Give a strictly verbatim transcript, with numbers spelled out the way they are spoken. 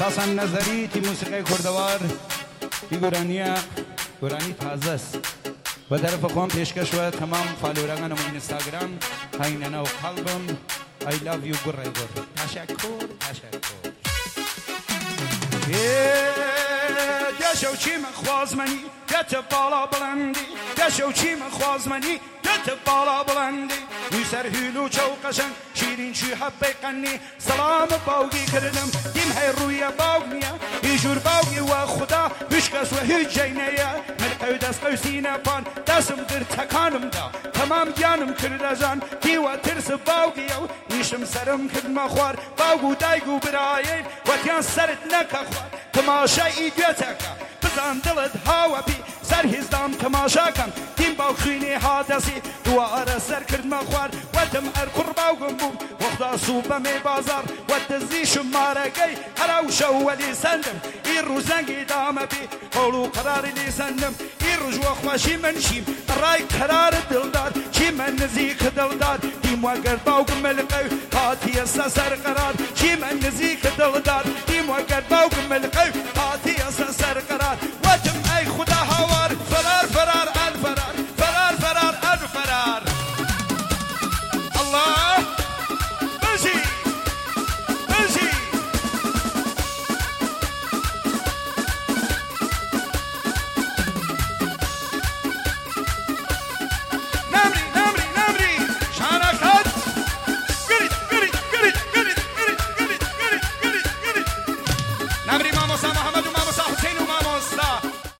اساسا نظری تی موسیقی کردوار تی گورانیه گورانی تازه است و طرف خودم پیشکش و تمام فالورانم اینستاگرام هایننا و قلبم I love you گره گره تشکر تشکر دشو چی مخواز منی دت بالا بلندی دشو چی مخواز منی دت بالا بلندی میسر هیلو چوقشن شیرین شی حبه قنی سلام باوگی کردم دیم هی روی باوگنیا ایجور باوگی و خدا بشکس و هیچ جینیا ملقی دست قوسینه پان دستم در تکانم دا تمام جانم کرد ازان دیو ترس باوگی و نیشم سرم کرد مخوار باوگو دایگو برایین و تیان سرت نکخوار تماشای دیتکا بزن دلت هوا بی سر هزدام تماشا کن تیم باو خینی حادثی دواره سر کرد مخوار و دم ارکر باوگم بوم وقتا صوبه می بازار و دزیشم مارگی هراو شو ولی سندم این روزنگی دامه بی قولو قرار لی سندم این رجوع خوشی من شیم رای قرار دل داد چی من نزیک دل داد تیم وگر باوگم ملقی هاتی سر قرار چی من نزیک دل داد تیم وگر باوگم ملقی هاتی سر قرار